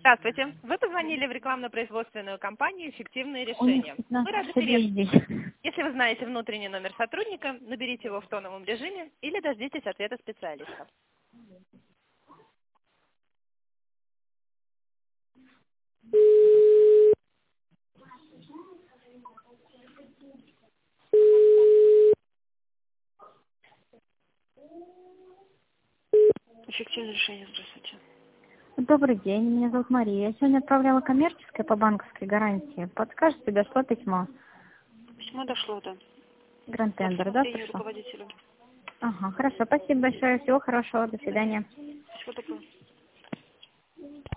Здравствуйте. Вы позвонили в рекламно-производственную компанию «Эффективные У них решения». 15 Мы рады людей приветствовать. здесь. Если вы знаете внутренний номер сотрудника, наберите его в тоновом режиме или дождитесь ответа специалиста. Эффективное решение, здравствуйте. Добрый день, меня зовут Мария. Я сегодня отправляла коммерческое по банковской гарантии. Подскажете, дошло письмо? Письмо дошло, да. Гранд По Тендер, да, рассмотрению пришло? руководителю. Ага, хорошо, спасибо большое, всего хорошего, до свидания. Всего доброго.